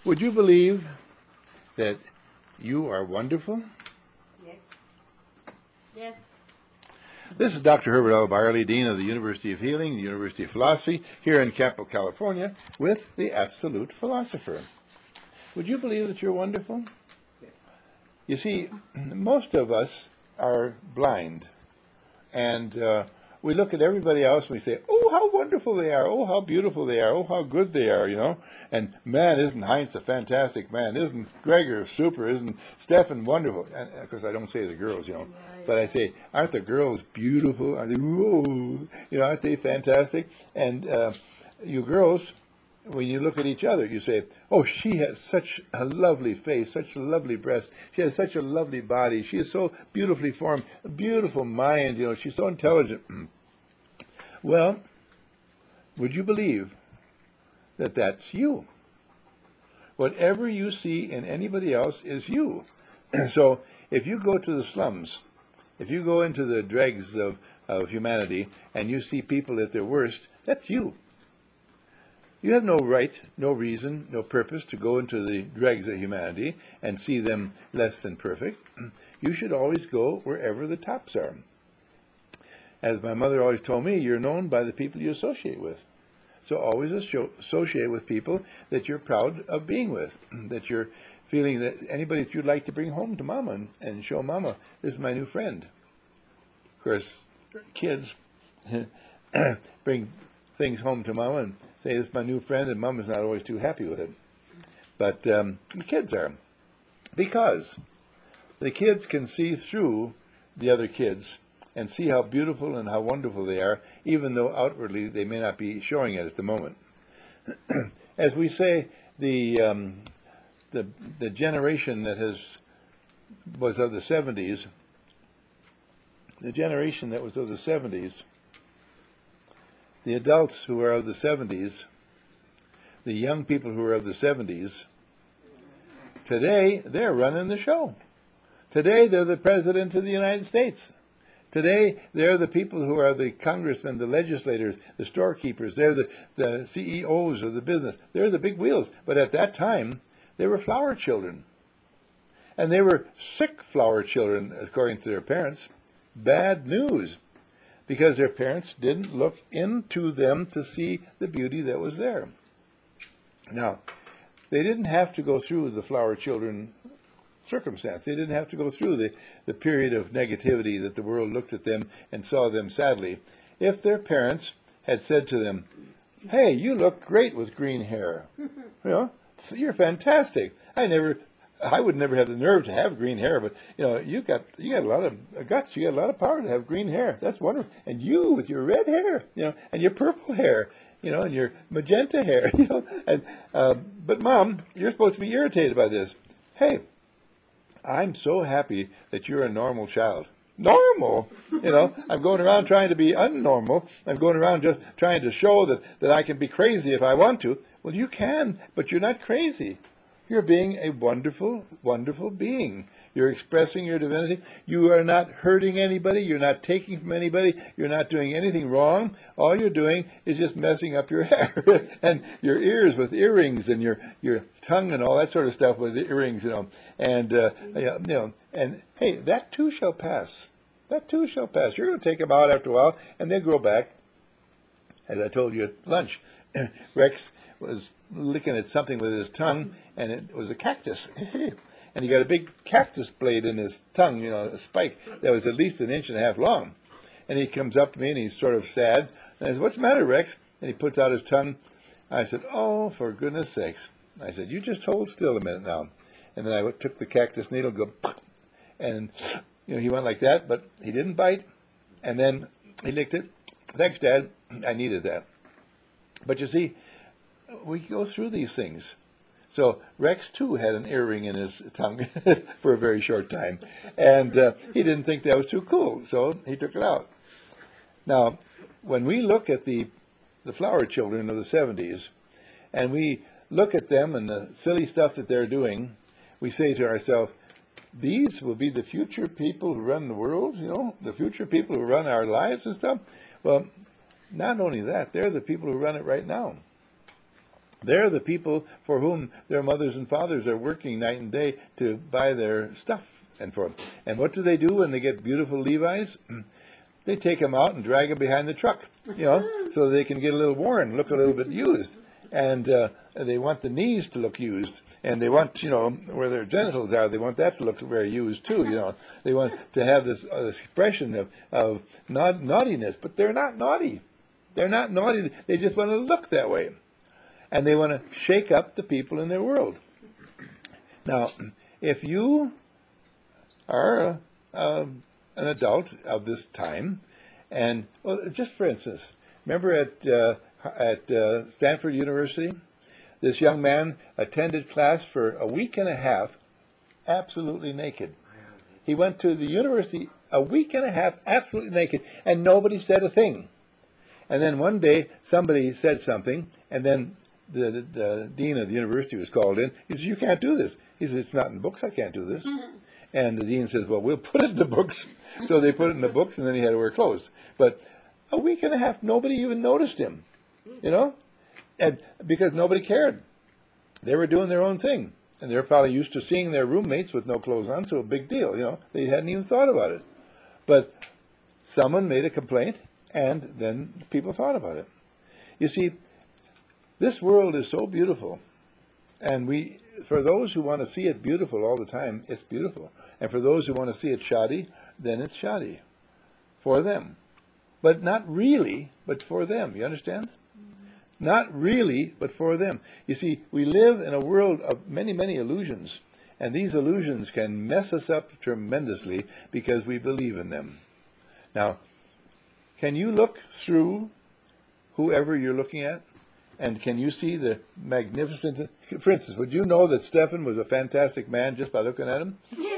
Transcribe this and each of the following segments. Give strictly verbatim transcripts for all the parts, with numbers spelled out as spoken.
Would you believe that you are wonderful? Yes. Yes. This is Doctor Herbert L. Byerly, Dean of the University of Healing, the University of Philosophy, here in Capital, California, with the Absolute Philosopher. Would you believe that you're wonderful? Yes. You see, most of us are blind, and uh, we look at everybody else and we say, oh, how wonderful they are, oh, how beautiful they are, oh, how good they are, you know. And man, isn't Heinz a fantastic man? Isn't Gregor super? Isn't Stefan wonderful? And of course, I don't say the girls, you know, but I say, aren't the girls beautiful? Are they, whoa, you know, aren't they fantastic? And uh, you girls, when you look at each other, you say, oh, she has such a lovely face, such a lovely breast. She has such a lovely body. She is so beautifully formed, a beautiful mind, you know, she's so intelligent. Well, would you believe that that's you? Whatever you see in anybody else is you. So if you go to the slums, if you go into the dregs of, of humanity and you see people at their worst, that's you. You have no right, no reason, no purpose to go into the dregs of humanity and see them less than perfect. You should always go wherever the tops are. As my mother always told me, you're known by the people you associate with. So always associate with people that you're proud of being with, that you're feeling that anybody that you'd like to bring home to Mama and, and show Mama, this is my new friend. Of course, kids bring things home to Mama and say, this is my new friend, and Mama's not always too happy with it. But um, the kids are. Because the kids can see through the other kids and see how beautiful and how wonderful they are, even though outwardly they may not be showing it at the moment. As we say, the um, the the generation that has was of the seventies, the generation that was of the seventies, the adults who are of the seventies, the young people who are of the seventies, today they're running the show. Today they're the president of the United States. Today, they're the people who are the congressmen, the legislators, the storekeepers. They're the, the C E Os of the business. They're the big wheels. But at that time, they were flower children. And they were sick flower children, according to their parents. Bad news. Because their parents didn't look into them to see the beauty that was there. Now, they didn't have to go through the flower children circumstance. They didn't have to go through the, the period of negativity that the world looked at them and saw them sadly. If their parents had said to them, hey, you look great with green hair. You know, you're fantastic. I never, I would never have the nerve to have green hair, but you know, you got you got a lot of guts, you got a lot of power to have green hair. That's wonderful. And you with your red hair, you know, and your purple hair, you know, and your magenta hair, you know. And uh, but Mom, you're supposed to be irritated by this. Hey, I'm so happy that you're a normal child. Normal? You know, I'm going around trying to be unnormal. I'm going around just trying to show that, that I can be crazy if I want to. Well, you can, but you're not crazy. You're being a wonderful, wonderful being. You're expressing your divinity. You are not hurting anybody. You're not taking from anybody. You're not doing anything wrong. All you're doing is just messing up your hair and your ears with earrings and your, your tongue and all that sort of stuff with earrings, you know. And, uh, you know, and hey, that too shall pass. That too shall pass. You're going to take them out after a while and they'll grow back. As I told you at lunch, Rex was licking at something with his tongue, and it was a cactus. And he got a big cactus blade in his tongue, you know, a spike that was at least an inch and a half long. And he comes up to me, and he's sort of sad. And I said, what's the matter, Rex? And he puts out his tongue. I said, oh, for goodness sakes. I said, you just hold still a minute now. And then I took the cactus needle, go, and, you know, he went like that, but he didn't bite. And then he licked it. Thanks, Dad. I needed that. But you see, we go through these things. So Rex, too, had an earring in his tongue for a very short time. And uh, he didn't think that was too cool, so he took it out. Now, when we look at the, the flower children of the seventies, and we look at them and the silly stuff that they're doing, we say to ourselves, these will be the future people who run the world, you know, the future people who run our lives and stuff. Well, not only that, they're the people who run it right now. They're the people for whom their mothers and fathers are working night and day to buy their stuff and for them. And what do they do when they get beautiful Levi's? They take them out and drag them behind the truck, you know, so they can get a little worn, look a little bit used. And uh, they want the knees to look used. And they want, you know, where their genitals are, they want that to look very used too, you know. They want to have this, uh, this expression of, of naud- naughtiness. But they're not naughty. They're not naughty. They just want to look that way. And they want to shake up the people in their world. Now, if you are a, a, an adult of this time, and well, just for instance, remember at uh, at uh, Stanford University, this young man attended class for a week and a half, absolutely naked. He went to the university a week and a half, absolutely naked, and nobody said a thing. And then one day, somebody said something, and then the, the, the dean of the university was called in. He said, "You can't do this." He said, "It's not in books. I can't do this." And the dean says, "Well, we'll put it in the books." So they put it in the books, and then he had to wear clothes. But a week and a half, nobody even noticed him, you know, and because nobody cared. They were doing their own thing, and they're probably used to seeing their roommates with no clothes on, so a big deal, you know. They hadn't even thought about it. But someone made a complaint, and then people thought about it. You see, this world is so beautiful, and we, for those who want to see it beautiful all the time, it's beautiful. And for those who want to see it shoddy, then it's shoddy for them. But not really, but for them. You understand? Mm-hmm. Not really, but for them. You see, we live in a world of many, many illusions, and these illusions can mess us up tremendously because we believe in them. Now, can you look through whoever you're looking at? And can you see the magnificent... For instance, would you know that Stephen was a fantastic man just by looking at him?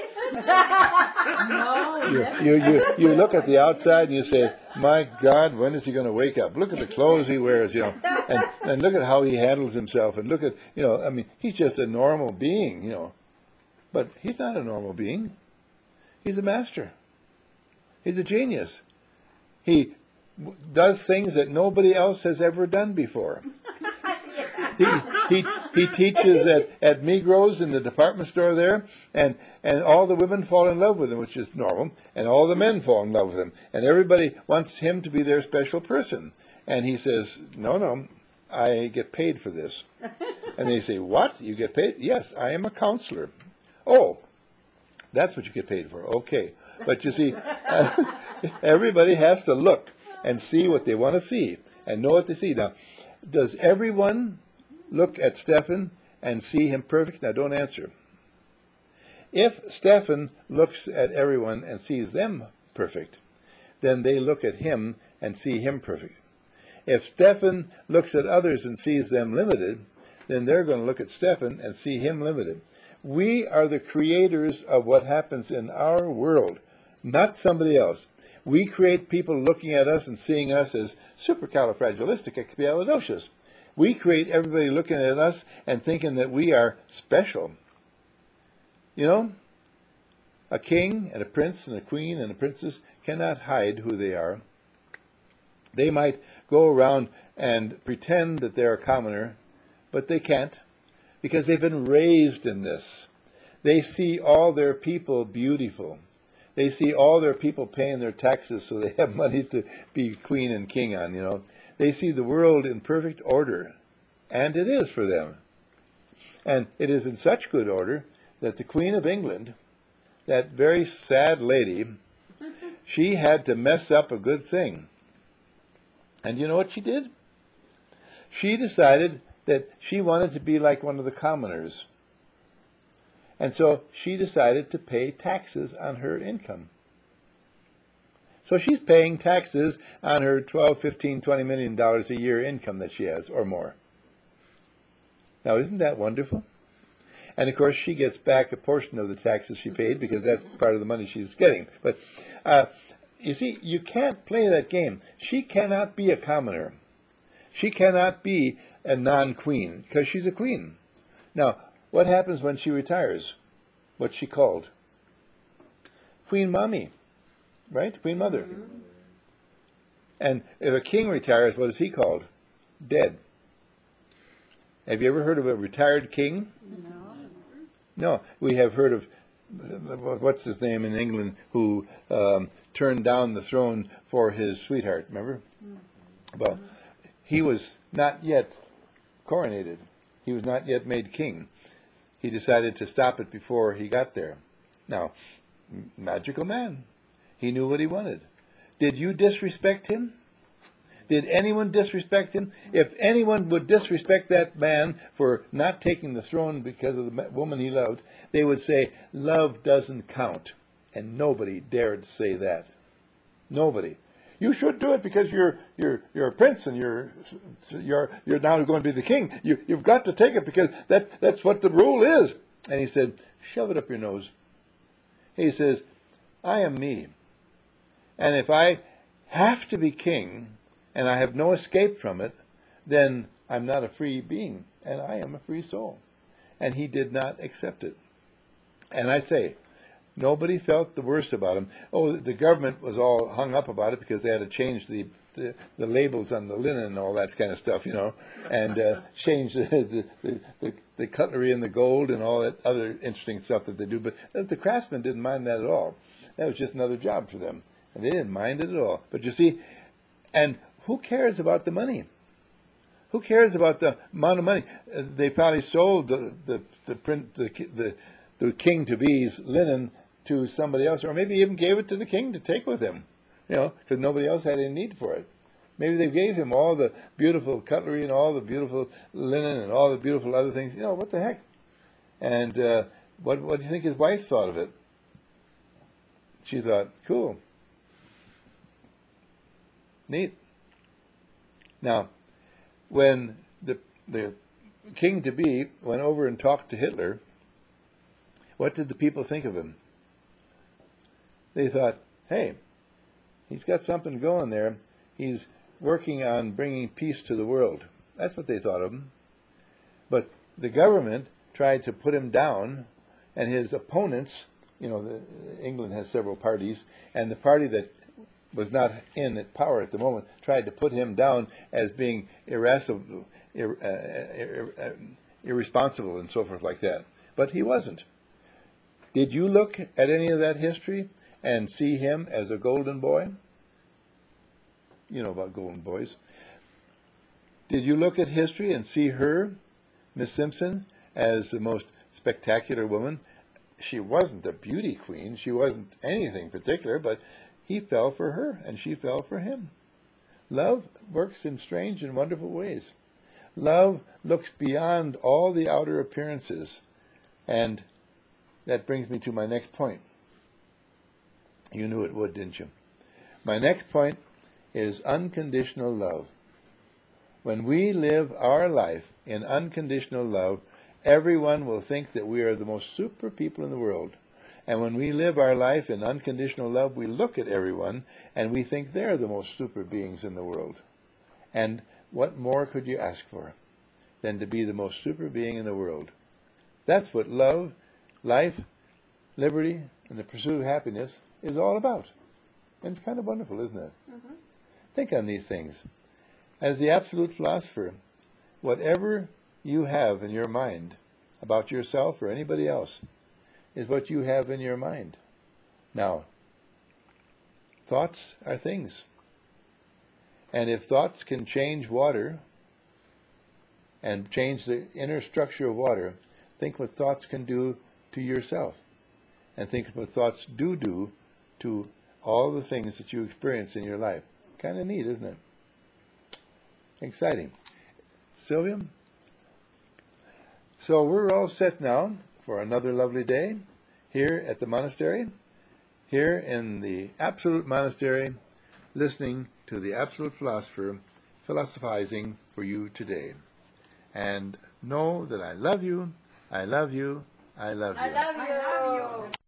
No, You, never. you, you, you look at the outside and you say, "My God, when is he going to wake up? Look at the clothes he wears, you know, and, and look at how he handles himself, and look at, you know, I mean, he's just a normal being, you know." But he's not a normal being. He's a master. He's a genius. He w- does things that nobody else has ever done before. He, he, he teaches at, at Migros in the department store there, and, and all the women fall in love with him, which is normal, and all the men fall in love with him. And everybody wants him to be their special person. And he says, "No, no, I get paid for this." And they say, "What? You get paid?" "Yes, I am a counselor." "Oh, that's what you get paid for." "Okay." But you see, uh, everybody has to look and see what they want to see and know what they see. Now, does everyone look at Stephen and see him perfect? Now, don't answer. If Stephen looks at everyone and sees them perfect, then they look at him and see him perfect. If Stephen looks at others and sees them limited, then they're going to look at Stephen and see him limited. We are the creators of what happens in our world, not somebody else. We create people looking at us and seeing us as supercalifragilisticexpialidocious. We create everybody looking at us and thinking that we are special. You know, a king and a prince and a queen and a princess cannot hide who they are. They might go around and pretend that they're a commoner, but they can't, because they've been raised in this. They see all their people beautiful. They see all their people paying their taxes so they have money to be queen and king on, you know. They see the world in perfect order, and it is for them. And it is in such good order that the Queen of England, that very sad lady, she had to mess up a good thing. And you know what she did? She decided that she wanted to be like one of the commoners. And so she decided to pay taxes on her income. So she's paying taxes on her twelve, fifteen, twenty million dollars a year income that she has, or more. Now, isn't that wonderful? And of course, she gets back a portion of the taxes she paid because that's part of the money she's getting. But uh, you see, you can't play that game. She cannot be a commoner. She cannot be a non-queen because she's a queen. Now, what happens when she retires? What's she called? Queen Mommy, right? Queen Mother. Mm-hmm. And if a king retires, what is he called? Dead. Have you ever heard of a retired king? No. No. We have heard of, what's his name in England, who um, turned down the throne for his sweetheart, remember? Well, he was not yet coronated. He was not yet made king. He decided to stop it before he got there. Now, magical man. He knew what he wanted. Did you disrespect him? Did anyone disrespect him? If anyone would disrespect that man for not taking the throne because of the woman he loved, they would say, love doesn't count. And nobody dared say that. Nobody. You should do it because you're you're you're a prince and you're you're you're now going to be the king. You you've got to take it because that that's what the rule is. And he said, shove it up your nose. He says, I am me. And if I have to be king and I have no escape from it, then I'm not a free being and I am a free soul. And he did not accept it. And I say, nobody felt the worst about him. Oh, the government was all hung up about it because they had to change the the, the labels on the linen and all that kind of stuff, you know, and uh, change the the, the the the cutlery and the gold and all that other interesting stuff that they do. But the craftsmen didn't mind that at all. That was just another job for them. And they didn't mind it at all. But you see, and who cares about the money? Who cares about the amount of money? Uh, they probably sold the the the print the the, the king to be's linen to somebody else, or maybe even gave it to the king to take with him, you know, because nobody else had any need for it. Maybe they gave him all the beautiful cutlery and all the beautiful linen and all the beautiful other things. You know, what the heck? And uh, what what do you think his wife thought of it? She thought, cool. Neat. Now, when the the king to be went over and talked to Hitler, what did the people think of him? They thought, hey, he's got something going there. He's working on bringing peace to the world. That's what they thought of him. But the government tried to put him down, and his opponents, you know, the, England has several parties, and the party that was not in at power at the moment tried to put him down as being irascible, ir, uh, ir, uh, irresponsible and so forth like that. But he wasn't. Did you look at any of that history and see him as a golden boy? You know about golden boys. Did you look at history and see her, Miss Simpson, as the most spectacular woman? She wasn't a beauty queen. She wasn't anything particular, but he fell for her and she fell for him. Love works in strange and wonderful ways. Love looks beyond all the outer appearances. And that brings me to my next point. You knew it would, didn't you? My next point is unconditional love. When we live our life in unconditional love, everyone will think that we are the most super people in the world. And when we live our life in unconditional love, we look at everyone and we think they're the most super beings in the world. And what more could you ask for than to be the most super being in the world? That's what love, life, liberty, and the pursuit of happiness is all about. And it's kind of wonderful, isn't it? Mm-hmm. Think on these things. As the absolute philosopher, whatever you have in your mind about yourself or anybody else is what you have in your mind. Now, thoughts are things. And if thoughts can change water and change the inner structure of water, think what thoughts can do to yourself. And think what thoughts do do to all the things that you experience in your life. Kind of neat, isn't it? Exciting. Sylvia? So we're all set now for another lovely day here at the monastery, here in the Absolute Monastery, listening to the Absolute Philosopher philosophizing for you today. And know that I love you, I love you, I love you. I love you. I love you.